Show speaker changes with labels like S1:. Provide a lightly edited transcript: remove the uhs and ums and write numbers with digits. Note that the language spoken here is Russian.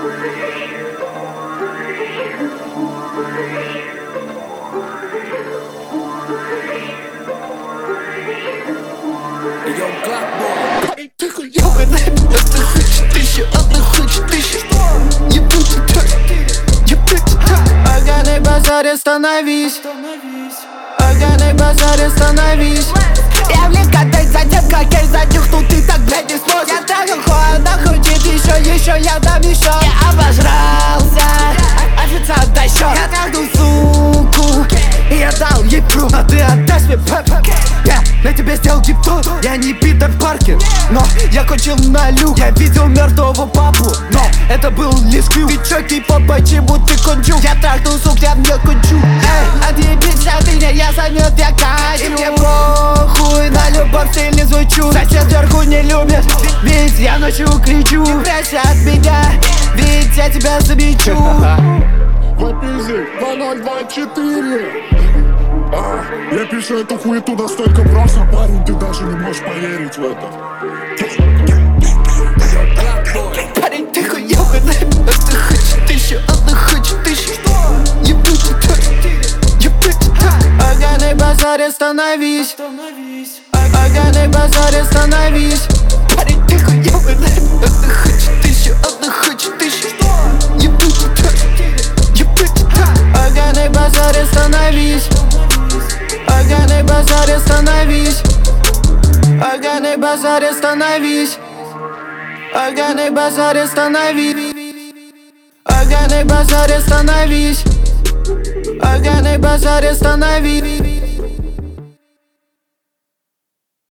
S1: Тихо, ёбаный, это хочет тысячу, она хочет тысячу. Не будет так, не будет так.
S2: Органы базаре становись, органы базаре становись.
S1: Я в ликотой затем, как я задюхну, ты так, блядь, не сможешь.
S2: Я так она хочет еще, я дам еще.
S1: Я обожрался, официант дай счет.
S2: Я трахнул суку, и я дал ей пру.
S1: Но ты отдашь мне пэп.
S2: Я на тебе сделал гиптон. Я не Питер Паркер, но я кончил на люк. Я видел мертвого папу, но это был лишь клюк. Ты чё, типа, почему ты кончу? Я трахнул сук, я не кончу. Эй, отъебись от меня, я замет, я качу. И мне похуй на любовь, ты не звучу. Сосед вверху не любит, ведь я ночью кричу. Не прячься от меня, ведь я тебя замечу.
S3: Вапизи 2024. Я пишу эту хуету настолько просто, парень, ты даже не можешь поверить в это.
S1: Парень, тихо, ёбаный, это хочет тысячу, она хочет тысячу. Не будет так, не будет так.
S2: Органы базаре становись, органы базаре становись.
S1: Парень, тихо, ёбаный, это хочет тысячу, она хочет тысячу. Не будет так, не будет так.
S2: Органы базаре становись, органы базаре становись. Органы базаре становись, органы базаре становись. Органы базаре становись, органы базаре становись.